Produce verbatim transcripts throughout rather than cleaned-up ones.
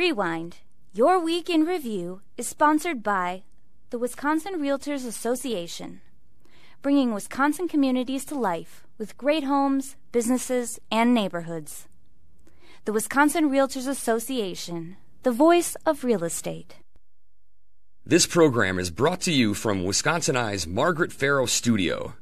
Rewind, your week in review, is sponsored by the Wisconsin Realtors Association, bringing Wisconsin communities to life with great homes, businesses, and neighborhoods. The Wisconsin Realtors Association, the voice of real estate. This program is brought to you from Wisconsin Eye's Margaret Farrow Studio.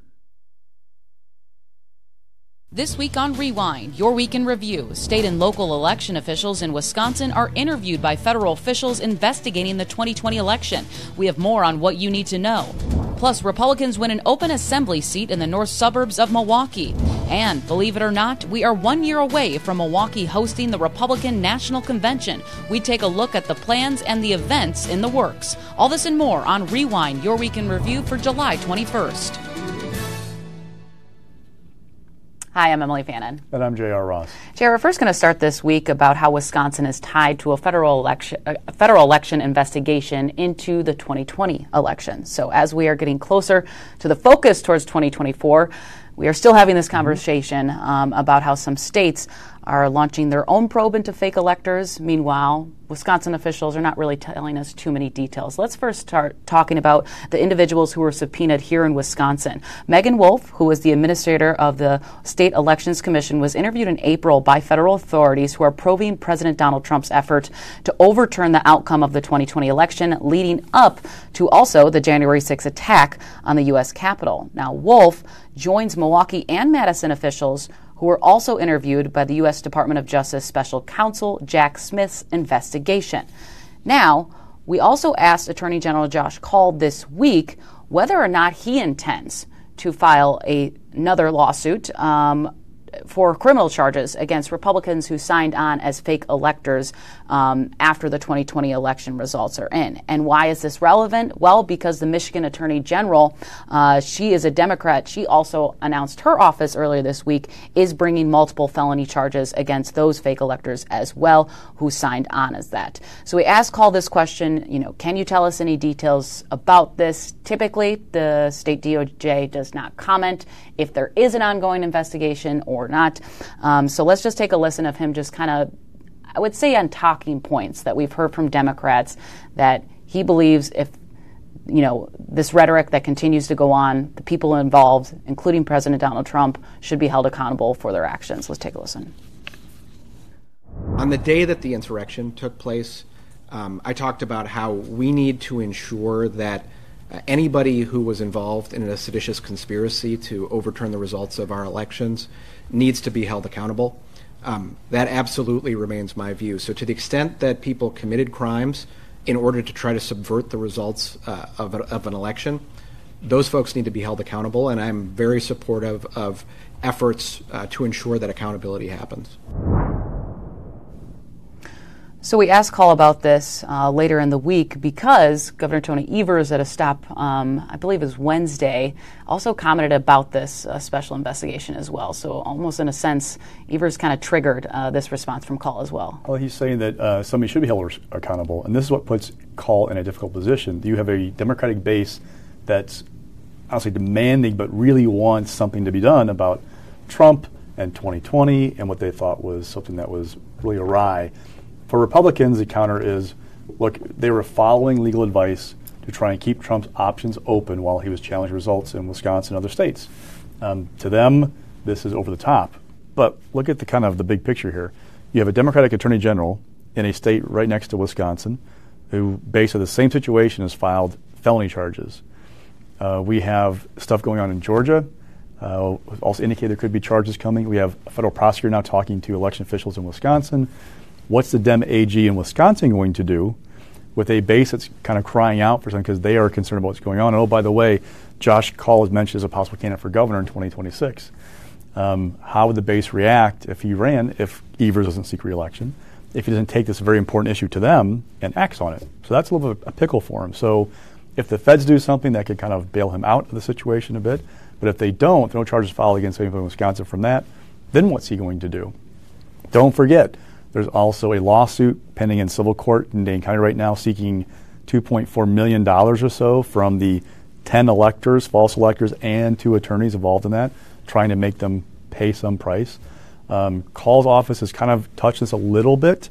This week on Rewind, your week in review, state and local election officials in Wisconsin are interviewed by federal officials investigating the twenty twenty election. We have more on what you need to know. Plus, Republicans win an open assembly seat in the north suburbs of Milwaukee. And, believe it or not, we are one year away from Milwaukee hosting the Republican National Convention. We take a look at the plans and the events in the works. All this and more on Rewind, your week in review for July twenty-first. Hi, I'm Emily Fannin. And I'm J R. Ross. J R, we're first going to start this week about how Wisconsin is tied to a federal election, a federal election investigation into the twenty twenty election. So as we are getting closer to the focus towards twenty twenty-four, we are still having this conversation um, about how some states are launching their own probe into fake electors. Meanwhile, Wisconsin officials are not really telling us too many details. Let's first start talking about the individuals who were subpoenaed here in Wisconsin. Megan Wolf, who was the administrator of the State Elections Commission, was interviewed in April by federal authorities who are probing President Donald Trump's effort to overturn the outcome of the twenty twenty election, leading up to also the January sixth attack on the U S Capitol. Now, Wolf joins Milwaukee and Madison officials who were also interviewed by the U S Department of Justice Special Counsel Jack Smith's investigation. Now, we also asked Attorney General Josh Kaul this week whether or not he intends to file a, another lawsuit um, for criminal charges against Republicans who signed on as fake electors um, after the twenty twenty election results are in. And why is this relevant? Well, because the Michigan Attorney General, uh, she is a Democrat. She also announced her office earlier this week is bringing multiple felony charges against those fake electors as well who signed on as that. So we asked Kaul this question, you know, can you tell us any details about this? Typically, the state D O J does not comment if there is an ongoing investigation or not. Um, so let's just take a listen of him just kind of, I would say, on talking points that we've heard from Democrats that he believes if, you know, this rhetoric that continues to go on, the people involved, including President Donald Trump, should be held accountable for their actions. Let's take a listen. On the day that the insurrection took place, um, I talked about how we need to ensure that Uh, anybody who was involved in a seditious conspiracy to overturn the results of our elections needs to be held accountable. Um, that absolutely remains my view. So to the extent that people committed crimes in order to try to subvert the results uh, of, a, of an election, those folks need to be held accountable, and I'm very supportive of efforts uh, to ensure that accountability happens. So we asked Kaul about this uh, later in the week because Governor Tony Evers at a stop, um, I believe it was Wednesday, also commented about this uh, special investigation as well. So almost in a sense, Evers kind of triggered uh, this response from Kaul as well. Well, he's saying that uh, somebody should be held accountable, and this is what puts Kaul in a difficult position. You have a Democratic base that's honestly demanding but really wants something to be done about Trump and twenty twenty and what they thought was something that was really awry. For Republicans, the counter is, look, they were following legal advice to try and keep Trump's options open while he was challenging results in Wisconsin and other states. Um, to them, this is over the top. But look at the kind of the big picture here. You have a Democratic Attorney General in a state right next to Wisconsin who, based on the same situation, has filed felony charges. Uh, we have stuff going on in Georgia. Uh, also indicate there could be charges coming. We have a federal prosecutor now talking to election officials in Wisconsin. What's the Dem A G in Wisconsin going to do with a base that's kind of crying out for something because they are concerned about what's going on? And oh, by the way, Josh Kaul is mentioned as a possible candidate for governor in twenty twenty-six. Um, how would the base react if he ran, if Evers doesn't seek re-election, if he doesn't take this very important issue to them and acts on it? So that's a little bit of a pickle for him. So if the feds do something, that could kind of bail him out of the situation a bit. But if they don't, no charges filed against anybody in Wisconsin from that, then what's he going to do? Don't forget, there's also a lawsuit pending in civil court in Dane County right now seeking two point four million dollars or so from the ten electors, false electors, and two attorneys involved in that, trying to make them pay some price. Um, Kaul's office has kind of touched this a little bit,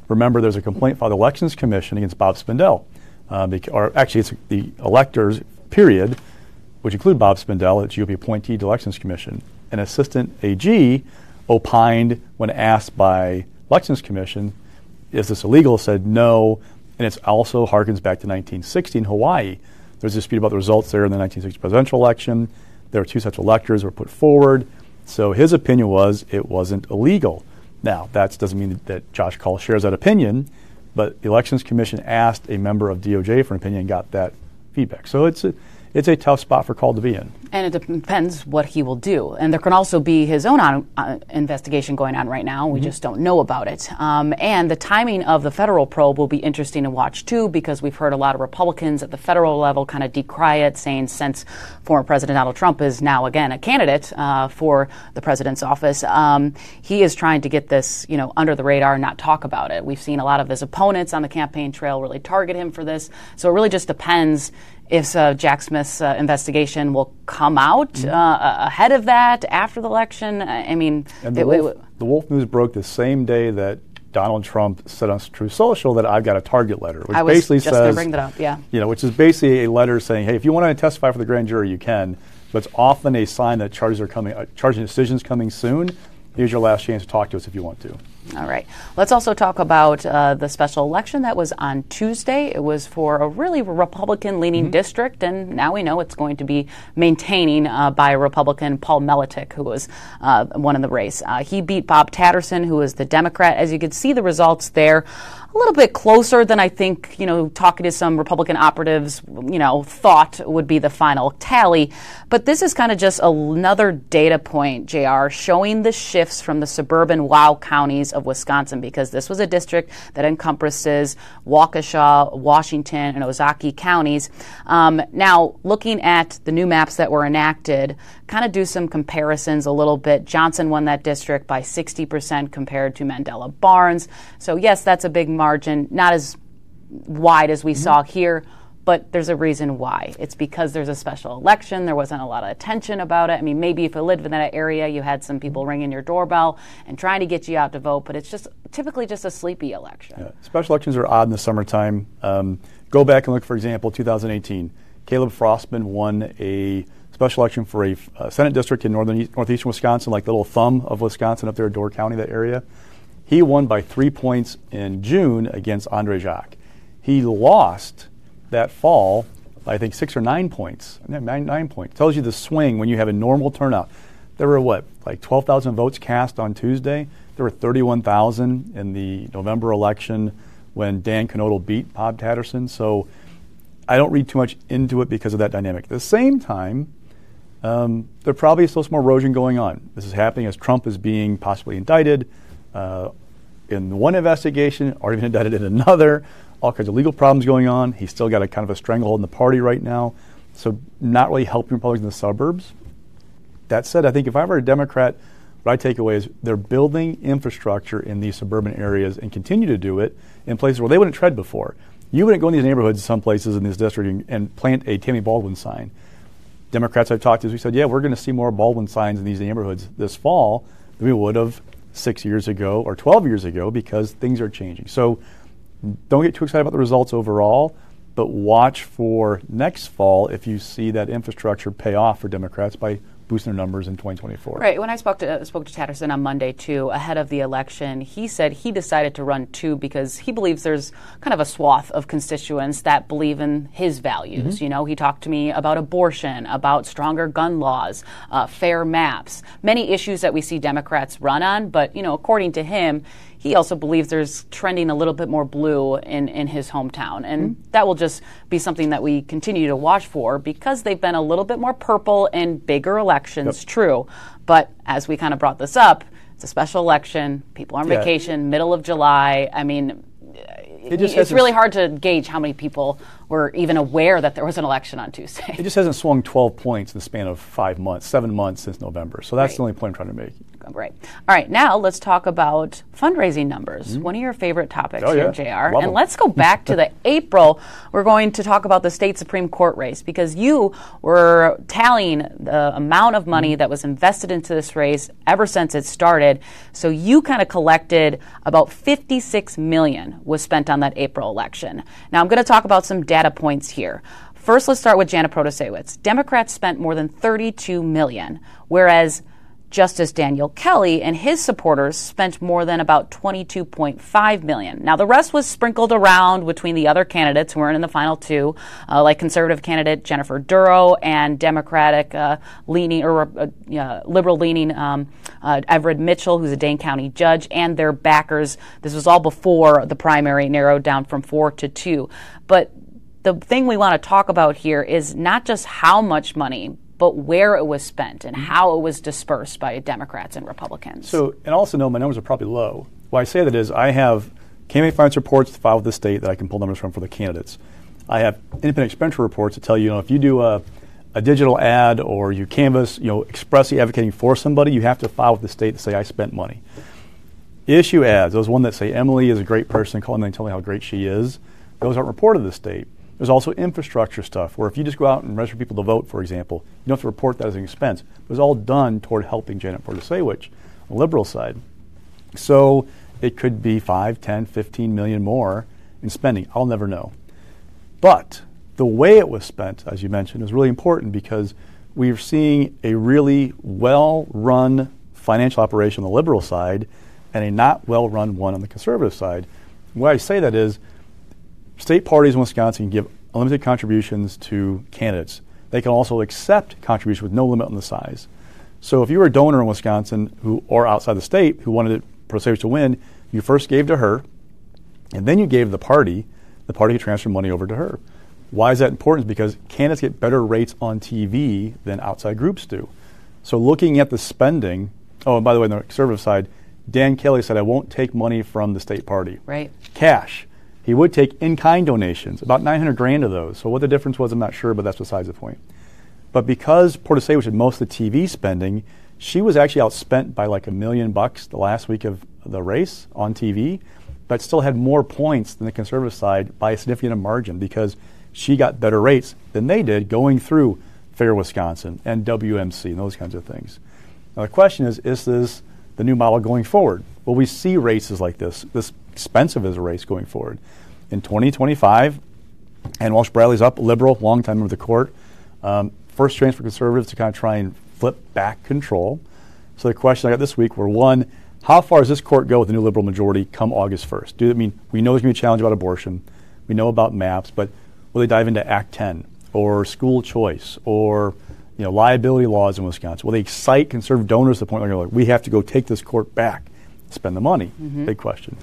remember there's a complaint filed with the Elections Commission against Bob Spindell. Uh, bec- or actually, it's the electors, period, which include Bob Spindell, a G O P appointee to the Elections Commission. An assistant A G opined when asked by Elections Commission, is this illegal? Said no, and it also harkens back to nineteen sixty in Hawaii. There's a dispute about the results there in the nineteen sixty presidential election. There were two such electors were put forward. So his opinion was it wasn't illegal. Now, that doesn't mean that Josh Kaul shares that opinion, but the Elections Commission asked a member of D O J for an opinion and got that feedback. So it's a, it's a tough spot for Kaul to be in. And it depends what he will do. And there can also be his own on, uh, investigation going on right now. We mm-hmm. just don't know about it. Um, and the timing of the federal probe will be interesting to watch, too, because we've heard a lot of Republicans at the federal level kind of decry it, saying since former President Donald Trump is now, again, a candidate uh, for the president's office, um, he is trying to get this, you know, under the radar and not talk about it. We've seen a lot of his opponents on the campaign trail really target him for this. So it really just depends if uh, Jack Smith's uh, investigation will come out mm-hmm. uh, ahead of that, after the election. I mean, and the, it, Wolf, it, the Wolf News broke the same day that Donald Trump said on Truth Social that I've got a target letter, which I was basically just says, going to bring that up, yeah, you know, which is basically a letter saying, hey, if you want to testify for the grand jury, you can, but it's often a sign that charges are coming, uh, charging decisions coming soon. Here's your last chance to talk to us if you want to. All right. Let's also talk about uh, the special election that was on Tuesday. It was for a really Republican-leaning mm-hmm. district, and now we know it's going to be maintaining uh, by Republican Paul Meletic, who was uh, one in the race. Uh, he beat Bob Tatterson, who was the Democrat. As you can see, the results there a little bit closer than I think, you know, talking to some Republican operatives, you know, thought would be the final tally. But this is kind of just another data point, J R, showing the shifts from the suburban wow counties of Wisconsin, because this was a district that encompasses Waukesha, Washington, and Ozaukee counties. Um, now, looking at the new maps that were enacted, kind of do some comparisons a little bit. Johnson won that district by sixty percent compared to Mandela Barnes. So, yes, that's a big margin, not as wide as we mm-hmm. saw here, but there's a reason why. It's because there's a special election. There wasn't a lot of attention about it. I mean, maybe if you lived in that area, you had some people ringing your doorbell and trying to get you out to vote, but it's just typically just a sleepy election. Yeah. Special elections are odd in the summertime. Um, go back and look, for example, two thousand eighteen. Caleb Frostman won a special election for a uh, Senate district in northern northeastern Wisconsin, like the little thumb of Wisconsin up there, Door County, that area. He won by three points in June against Andre Jacques. He lost that fall by, I think, six or nine points. Nine, nine points. Tells you the swing when you have a normal turnout. There were, what, like twelve thousand votes cast on Tuesday? There were thirty-one thousand in the November election when Dan Knodel beat Bob Tatterson. So I don't read too much into it because of that dynamic. At the same time, um, there probably is still some more erosion going on. This is happening as Trump is being possibly indicted uh, in one investigation or even indicted in another. All kinds of legal problems going on. He's still got a kind of a stranglehold in the party right now. So not really helping Republicans in the suburbs. That said, I think if I were a Democrat, what I take away is they're building infrastructure in these suburban areas and continue to do it in places where they wouldn't tread before. You wouldn't go in these neighborhoods, some places in this district, and, and plant a Tammy Baldwin sign. Democrats I've talked to, we said, yeah, we're going to see more Baldwin signs in these neighborhoods this fall than we would have six years ago or twelve years ago because things are changing. So don't get too excited about the results overall, but watch for next fall if you see that infrastructure pay off for Democrats by boosting their numbers in twenty twenty-four. Right. When I spoke to uh, spoke to Tatterson on Monday, too, ahead of the election, he said he decided to run, too, because he believes there's kind of a swath of constituents that believe in his values. Mm-hmm. You know, he talked to me about abortion, about stronger gun laws, uh, fair maps, many issues that we see Democrats run on. But, you know, according to him, he also believes there's trending a little bit more blue in, in his hometown. And mm-hmm. that will just be something that we continue to watch for because they've been a little bit more purple in bigger elections, yep. True. But as we kind of brought this up, it's a special election. People are on yeah. vacation, middle of July. I mean, it just it's really hard to gauge how many people were even aware that there was an election on Tuesday. It just hasn't swung twelve points in the span of five months, seven months since November. So that's right. The only point I'm trying to make. Right. All right. Now let's talk about fundraising numbers. Mm-hmm. One of your favorite topics oh, here, yeah. J R. Love and them. let's go back to the April. We're going to talk about the state Supreme Court race because you were tallying the amount of money that was invested into this race ever since it started. So you kind of collected about fifty-six million dollars was spent on that April election. Now I'm going to talk about some data points here. First, let's start with Janet Protasiewicz. Democrats spent more than thirty-two million dollars, whereas Justice Daniel Kelly and his supporters spent more than about twenty-two point five million dollars. Now, the rest was sprinkled around between the other candidates who weren't in the final two, uh, like conservative candidate Jennifer Duro and Democratic uh, leaning or uh, uh, liberal leaning um, uh, Everett Mitchell, who's a Dane County judge, and their backers. This was all before the primary narrowed down from four to two. But the thing we want to talk about here is not just how much money, but where it was spent and how it was dispersed by Democrats and Republicans. So, and also know my numbers are probably low. Why I say that is I have campaign finance reports to file with the state that I can pull numbers from for the candidates. I have independent expenditure reports that tell you, you know, if you do a, a digital ad or you canvass, you know, expressly advocating for somebody, you have to file with the state to say I spent money. Issue ads, those one that say Emily is a great person, call me and tell me how great she is, those aren't reported to the state. There's also infrastructure stuff where if you just go out and register people to vote, for example, you don't have to report that as an expense. It was all done toward helping Janet Protasiewicz, on the liberal side. So it could be five, ten, fifteen million more in spending. I'll never know. But the way it was spent, as you mentioned, is really important because we're seeing a really well-run financial operation on the liberal side and a not well-run one on the conservative side. And why I say that is state parties in Wisconsin can give unlimited contributions to candidates. They can also accept contributions with no limit on the size. So if you were a donor in Wisconsin who, or outside the state who wanted Protasiewicz to win, you first gave to her, and then you gave the party. The party could transfer money over to her. Why is that important? Because candidates get better rates on T V than outside groups do. So looking at the spending, oh, and by the way, on the conservative side, Dan Kelly said, I won't take money from the state party. Right. Cash. He would take in-kind donations, about nine hundred grand of those. So what the difference was, I'm not sure, but that's besides the point. But because Protasiewicz had most of the T V spending, she was actually outspent by like a million bucks the last week of the race on T V, but still had more points than the conservative side by a significant margin because she got better rates than they did going through Fair Wisconsin and W M C and those kinds of things. Now the question is, is this the new model going forward? Will we see races like this, this expensive as a race going forward? In twenty twenty-five, and Walsh Bradley's up, liberal, long time of the court. Um, first chance for conservatives to kind of try and flip back control. So the question I got this week were, one, how far does this court go with the new liberal majority come August first? Do I mean, we know there's going to be a challenge about abortion. We know about MAPS, but will they dive into Act ten or school choice or you know liability laws in Wisconsin? Will they excite conservative donors to the point where they're like, we have to go take this court back, spend the money? Mm-hmm. Big question.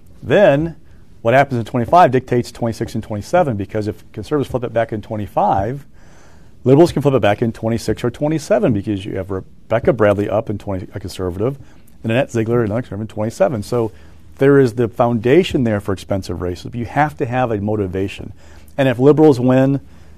Then what happens in twenty-five dictates twenty-six and twenty-seven, because if conservatives flip it back in twenty-five, liberals can flip it back in twenty-six or twenty-seven because you have Rebecca Bradley up in twenty, a conservative, and Annette Ziegler, another conservative, in twenty-seven. So there is the foundation there for expensive races, but you have to have a motivation. And if liberals win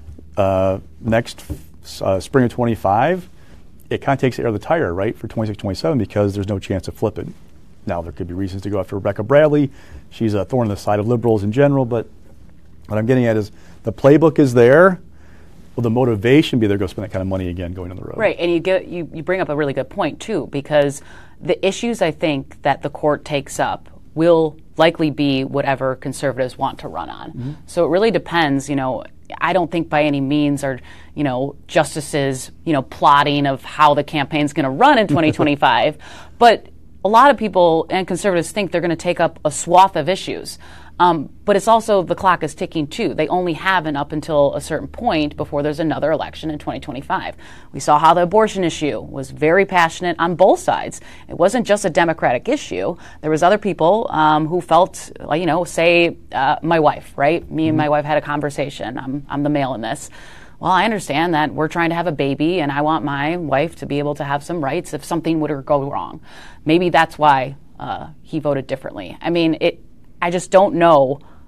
uh, next uh, spring of twenty-five, it kind of takes the air of the tire, right, for twenty-six, twenty-seven because there's no chance to flip it. Now, there could be reasons to go after Rebecca Bradley. She's a thorn in the side of liberals in general, but what I'm getting at is the playbook is there. Will the motivation be there to go spend that kind of money again going on the road? Right, and you get you, you bring up a really good point, too, because the issues I think that the court takes up will likely be whatever conservatives want to run on. Mm-hmm. So it really depends, you know, I don't think by any means are, you know, justices, you know, plotting of how the campaign's going to run in twenty twenty-five, but a lot of people and conservatives think they're going to take up a swath of issues. Um, but it's also the clock is ticking too. They only have an up until a certain point before there's another election in twenty twenty-five. We saw how the abortion issue was very passionate on both sides. It wasn't just a Democratic issue. There was other people um, who felt, you know, say uh, my wife, right? Me and my wife had a conversation. I'm, I'm the male in this. Well, I understand that we're trying to have a baby and I want my wife to be able to have some rights if something would go wrong. Maybe that's why uh, he voted differently. I mean, it. I just don't know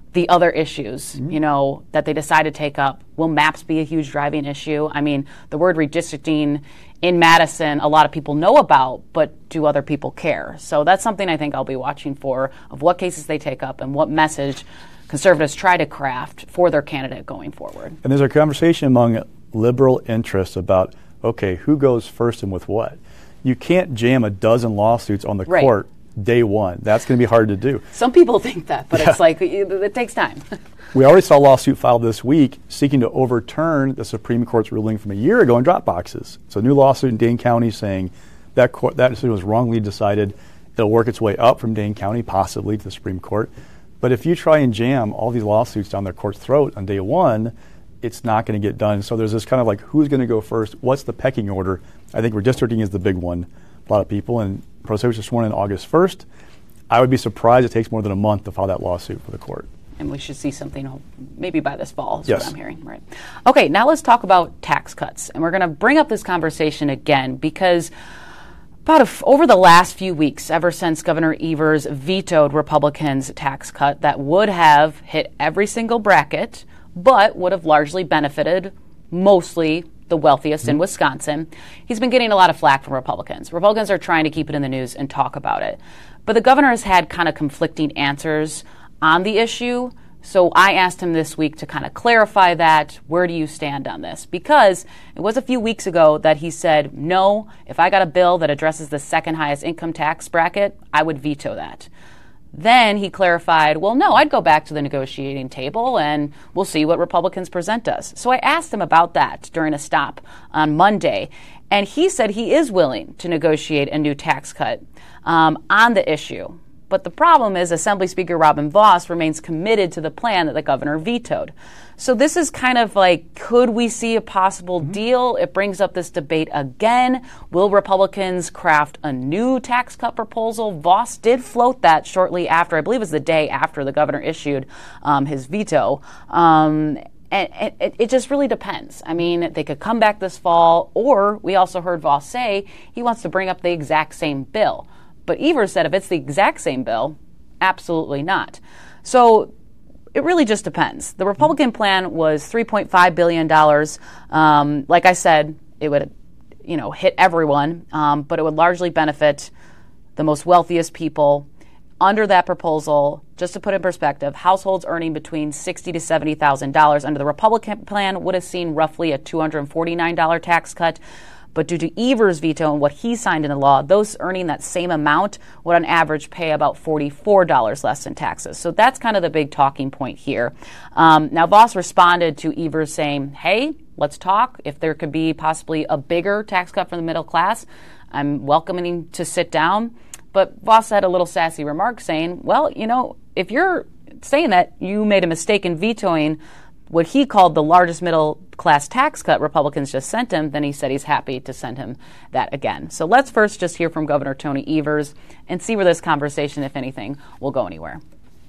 the other issues, mm-hmm. you know, that they decide to take up. Will maps be a huge driving issue? I mean, the word redistricting in Madison, a lot of people know about, but do other people care? So that's something I think I'll be watching for, of what cases they take up and what message conservatives try to craft for their candidate going forward. And there's a conversation among liberal interests about, okay, who goes first and with what? You can't jam a dozen lawsuits on the right. court day one. That's going to be hard to do. Some people think that, but yeah. it's like, it, it takes time. We already saw a lawsuit filed this week seeking to overturn the Supreme Court's ruling from a year ago on drop boxes. So a new lawsuit in Dane County saying that court, that decision was wrongly decided. It'll work its way up from Dane County, possibly to the Supreme Court. But if you try and jam all these lawsuits down their court's throat on day one, it's not going to get done. So there's this kind of like, who's going to go first? What's the pecking order? I think redistricting is the big one. A lot of people, and Prosecutor was sworn in August first. I would be surprised it takes more than a month to file that lawsuit for the court. And we should see something maybe by this fall, is yes. what I'm hearing. Right. Okay, now let's talk about tax cuts. And we're going to bring up this conversation again because about a f- over the last few weeks, ever since Governor Evers vetoed Republicans' tax cut that would have hit every single bracket, but would have largely benefited mostly the wealthiest mm-hmm. in Wisconsin, he's been getting a lot of flack from Republicans. Republicans are trying to keep it in the news and talk about it. But the governor has had kind of conflicting answers on the issue. So I asked him this week to kind of clarify that. Where do you stand on this? Because it was a few weeks ago that he said, no, if I got a bill that addresses the second highest income tax bracket, I would veto that. Then he clarified, well, no, I'd go back to the negotiating table and we'll see what Republicans present us. So I asked him about that during a stop on Monday, and he said he is willing to negotiate a new tax cut um, on the issue. But the problem is Assembly Speaker Robin Vos remains committed to the plan that the governor vetoed. So this is kind of like, could we see a possible mm-hmm. deal? It brings up this debate again. Will Republicans craft a new tax cut proposal? Vos did float that shortly after, I believe it was the day after the governor issued um, his veto. Um, and, and it, it just really depends. I mean, they could come back this fall, or we also heard Vos say he wants to bring up the exact same bill. But Evers said if it's the exact same bill, absolutely not. So it really just depends. The Republican plan was three point five billion dollars. Um, like I said, it would, you know, hit everyone, um, but it would largely benefit the most wealthiest people. Under that proposal, just to put in perspective, households earning between sixty thousand to seventy thousand dollars under the Republican plan would have seen roughly a two hundred forty-nine dollars tax cut. But due to Evers' veto and what he signed into law, those earning that same amount would on average pay about forty-four dollars less in taxes. So that's kind of the big talking point here. Um, now, Vos responded to Evers saying, hey, let's talk. If there could be possibly a bigger tax cut for the middle class, I'm welcoming to sit down. But Vos had a little sassy remark saying, well, you know, if you're saying that you made a mistake in vetoing what he called the largest middle-class tax cut Republicans just sent him, then he said he's happy to send him that again. So let's first just hear from Governor Tony Evers and see where this conversation, if anything, will go anywhere.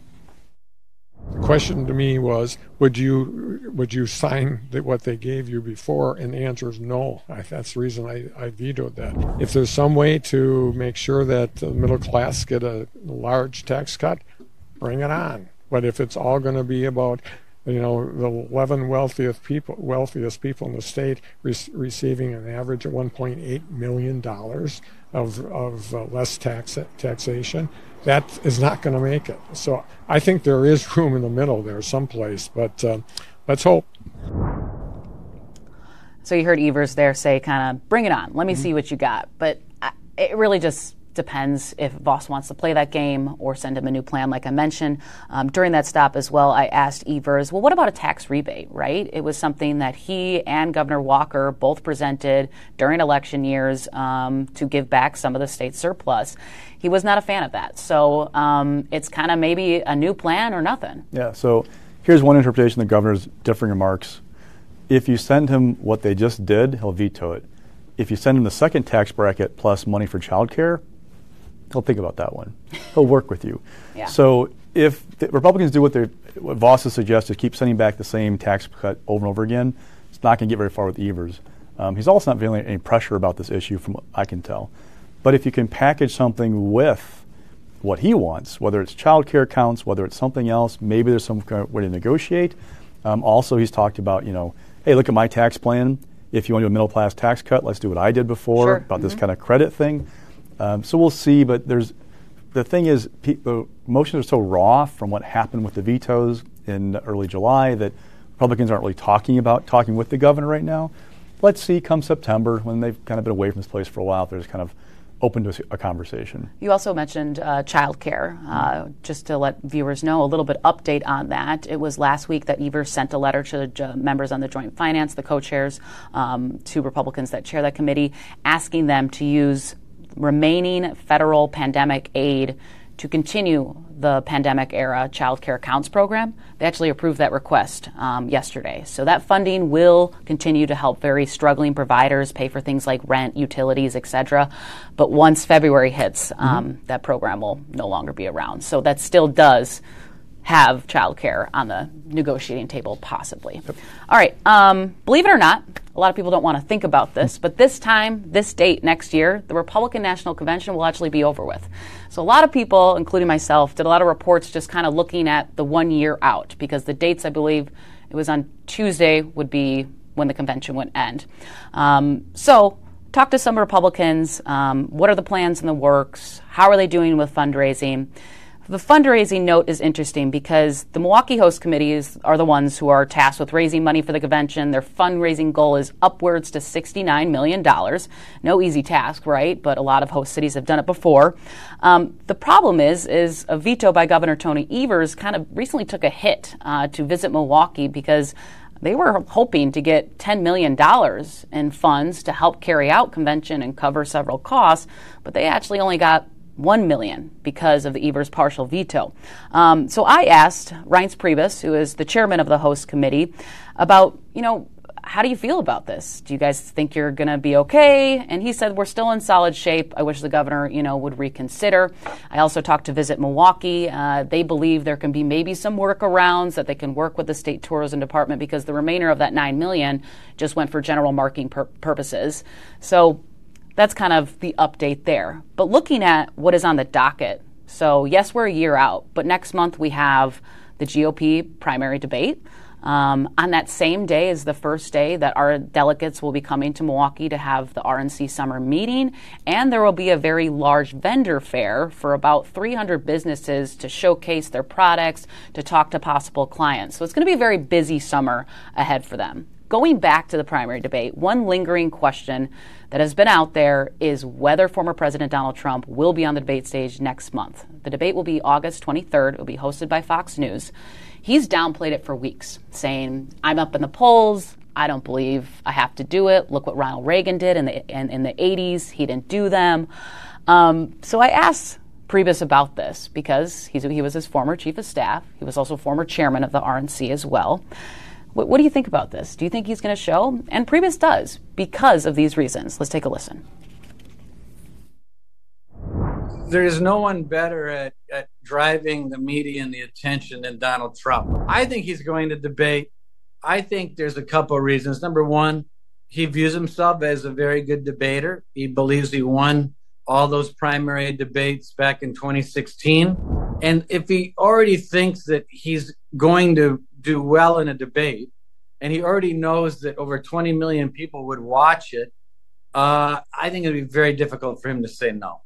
The question to me was, would you would you sign the, what they gave you before? And the answer is no. I, that's the reason I, I vetoed that. If there's some way to make sure that the middle class get a large tax cut, bring it on. But if it's all going to be about, you know, the eleven wealthiest people, wealthiest people in the state re- receiving an average of one point eight million dollars of of uh, less tax taxation, that is not going to make it. So I think there is room in the middle there someplace, but uh, let's hope. So you heard Evers there say, kind of, bring it on. Let me mm-hmm. see what you got. But I, it really just depends if Vos wants to play that game or send him a new plan, like I mentioned. Um, during that stop as well, I asked Evers, well, what about a tax rebate, right? It was something that he and Governor Walker both presented during election years um, to give back some of the state surplus. He was not a fan of that. So um, it's kind of maybe a new plan or nothing. Yeah, so here's one interpretation of the governor's differing remarks. If you send him what they just did, he'll veto it. If you send him the second tax bracket plus money for child care, he'll think about that one. He'll work with you. Yeah. So if the Republicans do what, what Vos has suggested, keep sending back the same tax cut over and over again, it's not going to get very far with Evers. Um, he's also not feeling any pressure about this issue from what I can tell. But if you can package something with what he wants, whether it's child care accounts, whether it's something else. Maybe there's some kind of way to negotiate. Um, also, he's talked about, you know, hey, look at my tax plan. If you want to do a middle class tax cut, let's do what I did before Sure. about mm-hmm. this kind of credit thing. Um, so we'll see. But there's the thing is, pe- the motions are so raw from what happened with the vetoes in early July that Republicans aren't really talking about talking with the governor right now. Let's see come September, when they've kind of been away from this place for a while, if there's kind of open to a conversation. You also mentioned uh, child care. Uh, just to let viewers know a little bit update on that. It was last week that Evers sent a letter to the members on the Joint Finance, the co-chairs, um, two Republicans that chair that committee, asking them to use remaining federal pandemic aid to continue the pandemic era child care accounts program. They actually approved that request um, yesterday. So that funding will continue to help very struggling providers pay for things like rent, utilities, et cetera. But once February hits, um, mm-hmm. that program will no longer be around. So that still does have child care on the negotiating table, possibly. Yep. All right. Um, believe it or not, a lot of people don't want to think about this, but this time, this date next year, the Republican National Convention will actually be over with. So a lot of people, including myself, did a lot of reports just kind of looking at the one year out, because the dates, I believe, it was on Tuesday, would be when the convention would end. Um, so talk to some Republicans. Um, what are the plans in the works? How are they doing with fundraising? The fundraising note is interesting because the Milwaukee host committees are the ones who are tasked with raising money for the convention. Their fundraising goal is upwards to sixty-nine million dollars. No easy task, right? But a lot of host cities have done it before. Um, the problem is, is a veto by Governor Tony Evers kind of recently took a hit uh, to visit Milwaukee because they were hoping to get ten million dollars in funds to help carry out convention and cover several costs, but they actually only got one million dollars because of the Evers partial veto. Um, so I asked Reince Priebus, who is the chairman of the host committee, about, you know, how do you feel about this? Do you guys think you're going to be okay? And he said, we're still in solid shape. I wish the governor, you know, would reconsider. I also talked to Visit Milwaukee. Uh, they believe there can be maybe some workarounds, that they can work with the state tourism department, because the remainder of that nine million dollars just went for general marketing pur- purposes. So that's kind of the update there. But looking at what is on the docket, so yes, we're a year out, but next month we have the G O P primary debate. Um, on that same day is the first day that our delegates will be coming to Milwaukee to have the R N C summer meeting, and there will be a very large vendor fair for about three hundred businesses to showcase their products, to talk to possible clients. So it's going to be a very busy summer ahead for them. Going back to the primary debate, one lingering question that has been out there is whether former President Donald Trump will be on the debate stage next month. The debate will be August twenty-third. It will be hosted by Fox News. He's downplayed it for weeks, saying, I'm up in the polls. I don't believe I have to do it. Look what Ronald Reagan did in the, in, in the eighties. He didn't do them. Um, so I asked Priebus about this because he's, he was his former chief of staff. He was also former chairman of the R N C as well. What, what do you think about this? Do you think he's going to show? And Priebus does, because of these reasons. Let's take a listen. There is no one better at, at driving the media and the attention than Donald Trump. I think he's going to debate. I think there's a couple of reasons. Number one, he views himself as a very good debater. He believes he won all those primary debates back in twenty sixteen. And if he already thinks that he's going to do well in a debate, and he already knows that over twenty million people would watch it, uh, I think it would be very difficult for him to say no.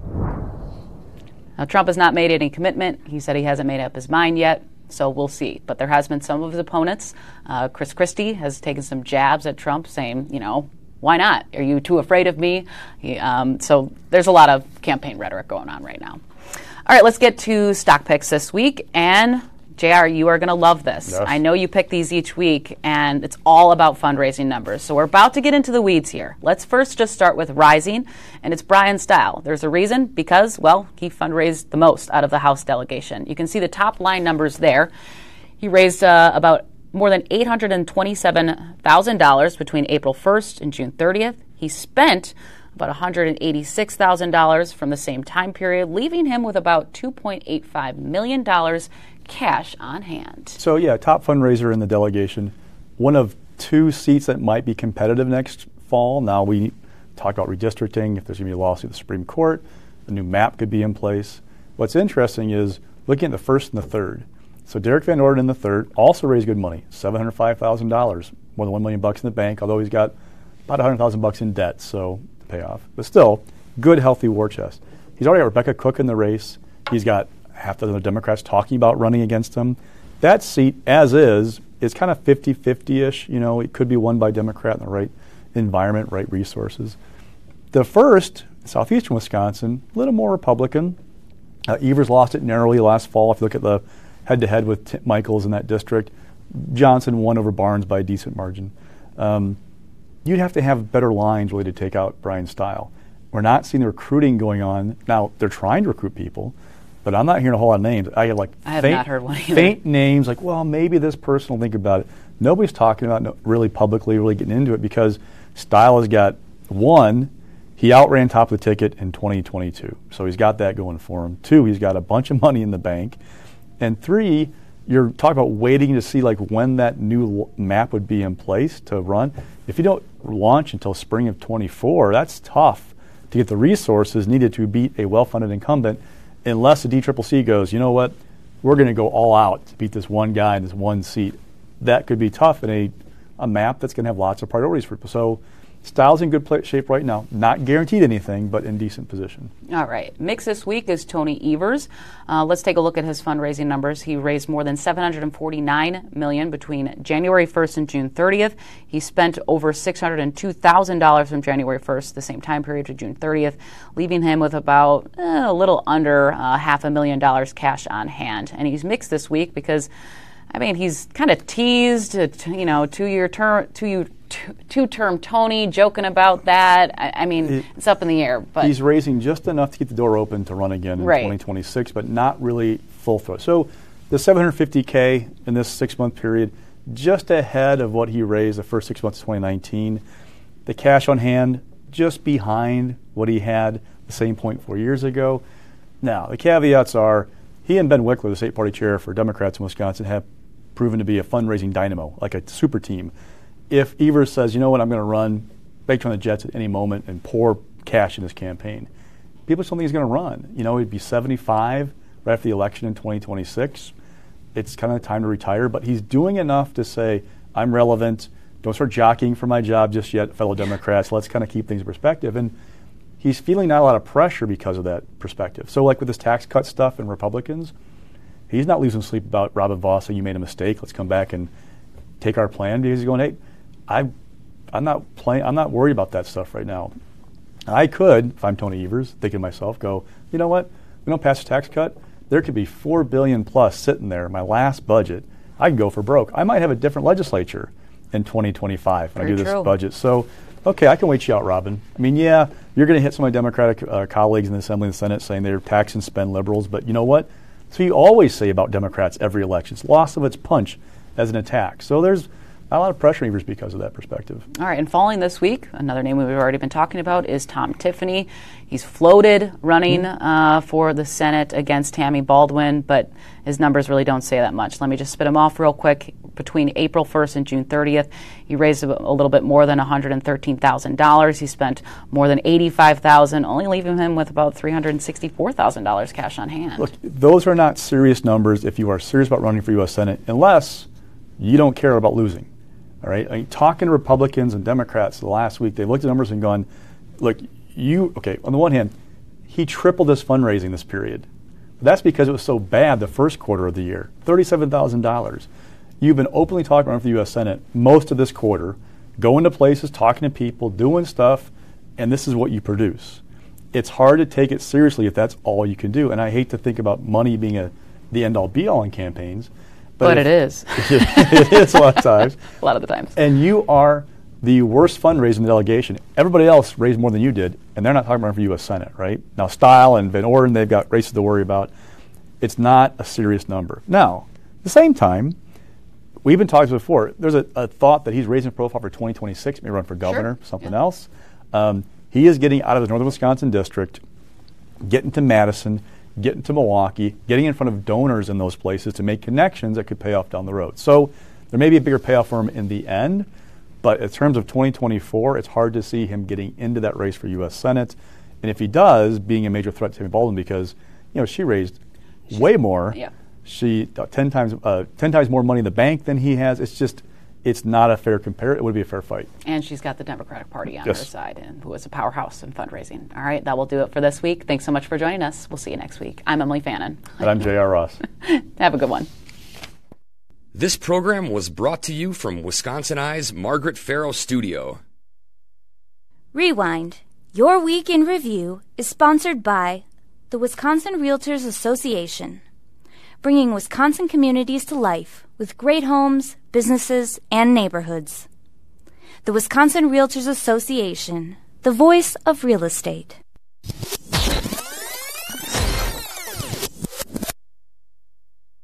Now, Trump has not made any commitment. He said he hasn't made up his mind yet, so we'll see. But there has been some of his opponents. Uh, Chris Christie has taken some jabs at Trump, saying, you know, why not? Are you too afraid of me? He, um, so there's a lot of campaign rhetoric going on right now. All right, let's get to stock picks this week. And J R, you are going to love this. Yes. I know you pick these each week, and it's all about fundraising numbers. So we're about to get into the weeds here. Let's first just start with Rising, and it's Brian Style. There's a reason, because, well, he fundraised the most out of the House delegation. You can see the top line numbers there. He raised uh, about more than eight hundred twenty-seven thousand dollars between April first and June thirtieth. He spent about one hundred eighty-six thousand dollars from the same time period, leaving him with about two point eight five million dollars cash on hand. So, yeah, top fundraiser in the delegation. One of two seats that might be competitive next fall. Now, we talk about redistricting. If there's going to be a lawsuit at the Supreme Court, a new map could be in place. What's interesting is looking at the first and the third. So Derek Van Orden in the third also raised good money, seven hundred five thousand dollars, more than one million bucks in the bank, although he's got about one hundred thousand bucks in debt, so to pay off. But still, good, healthy war chest. He's already got Rebecca Cook in the race. He's got half the Democrats talking about running against him. That seat, as is, is kind of fifty-fifty-ish. You know, it could be won by Democrat in the right environment, right resources. The first, southeastern Wisconsin, a little more Republican. Uh, Evers lost it narrowly last fall. If you look at the head-to-head with Tim Michaels in that district, Johnson won over Barnes by a decent margin. Um, you'd have to have better lines really to take out Brian Stile. We're not seeing the recruiting going on. Now, they're trying to recruit people, but I'm not hearing a whole lot of names. I have like I have faint, not heard one either. faint names, like, well, maybe this person will think about it. Nobody's talking about no, really publicly, really getting into it because Stile has got, one, he outran top of the ticket in twenty twenty-two, so he's got that going for him. Two, he's got a bunch of money in the bank. And three, you're talking about waiting to see like when that new l- map would be in place to run. If you don't launch until spring of twenty-four, that's tough to get the resources needed to beat a well-funded incumbent unless the D C C C goes, you know what, we're going to go all out to beat this one guy in this one seat. That could be tough in a, a map that's going to have lots of priorities for people. So Stile's in good play, shape right now. Not guaranteed anything, but in decent position. All right. Mix this week is Tony Evers. Uh, let's take a look at his fundraising numbers. He raised more than seven hundred forty-nine million dollars between January first and June thirtieth. He spent over six hundred two thousand dollars from January first, the same time period, to June thirtieth, leaving him with about eh, a little under uh, half a million dollars cash on hand. And he's mixed this week because, I mean, he's kind of teased, a t- you know, two-year term, two-year two-term Tony, joking about that. I, I mean, it, it's up in the air. But he's raising just enough to keep the door open to run again in right. twenty twenty-six, but not really full throat. So the seven hundred fifty K in this six-month period, just ahead of what he raised the first six months of twenty nineteen. The cash on hand, just behind what he had the same point four years ago. Now, the caveats are he and Ben Wickler, the state party chair for Democrats in Wisconsin, have proven to be a fundraising dynamo, like a super team. If Evers says, you know what, I'm going to run Baked on the Jets at any moment and pour cash in his campaign, people just don't think he's going to run. You know, he'd be seventy-five right after the election in twenty twenty-six. It's kind of time to retire, but he's doing enough to say, I'm relevant. Don't start jockeying for my job just yet, fellow Democrats. Let's kind of keep things in perspective. And he's feeling not a lot of pressure because of that perspective. So like with this tax cut stuff and Republicans, he's not losing sleep about Robin Vos saying you made a mistake. Let's come back and take our plan, because he's going, hey, I, I'm not playing. I'm not worried about that stuff right now. I could, if I'm Tony Evers, thinking to myself, go, you know what? We don't pass a tax cut. There could be four billion plus sitting there. My last budget, I can go for broke. I might have a different legislature in twenty twenty-five when Very I do true. this budget. So, okay, I can wait you out, Robin. I mean, yeah, you're going to hit some of my Democratic uh, colleagues in the Assembly and the Senate saying they're tax and spend liberals, but you know what? So you always say about Democrats every election, it's loss of its punch as an attack. So there's not a lot of pressure on Evers because of that perspective. All right, and following this week, another name we've already been talking about is Tom Tiffany. He's floated running mm-hmm. uh, for the Senate against Tammy Baldwin, but his numbers really don't say that much. Let me just spit them off real quick. Between April first and June thirtieth, he raised a, a little bit more than one hundred thirteen thousand dollars. He spent more than eighty-five thousand dollars, only leaving him with about three hundred sixty-four thousand dollars cash on hand. Look, those are not serious numbers if you are serious about running for U S Senate, unless you don't care about losing. All right, I mean, talking to Republicans and Democrats the last week, they've looked at numbers and gone, look, you, okay, on the one hand, he tripled his fundraising this period. But that's because it was so bad the first quarter of the year, thirty-seven thousand dollars. You've been openly talking about running for the U S Senate most of this quarter, going to places, talking to people, doing stuff, and this is what you produce. It's hard to take it seriously if that's all you can do. And I hate to think about money being a the end-all be-all in campaigns. But, but if, it is. It is a lot of times. a lot of the times. And you are the worst fundraiser in the delegation. Everybody else raised more than you did, and they're not talking about for U S Senate, right? Now, Stile and Van Orden, they've got races to worry about. It's not a serious number. Now, at the same time, we've been talking before, there's a, a thought that he's raising profile for twenty twenty-six, maybe run for governor, sure. something yeah. else. Um, he is getting out of the Northern Wisconsin district, getting to Madison, getting to Milwaukee, getting in front of donors in those places to make connections that could pay off down the road. So there may be a bigger payoff for him in the end, but in terms of twenty twenty-four, it's hard to see him getting into that race for U S Senate. And if he does, being a major threat to Tammy Baldwin, because you know, she raised She's, way more. Yeah. She uh, ten times uh, ten times more money in the bank than he has. It's just, it's not a fair compare. It would be a fair fight. And she's got the Democratic Party on yes. her side, and who is a powerhouse in fundraising. All right, that will do it for this week. Thanks so much for joining us. We'll see you next week. I'm Emily Fannin. And I'm J R. Ross. Have a good one. This program was brought to you from Wisconsin Eye's Margaret Farrow Studio. Rewind. Your Week in Review is sponsored by the Wisconsin Realtors Association, bringing Wisconsin communities to life with great homes, businesses, and neighborhoods. The Wisconsin Realtors Association, the voice of real estate.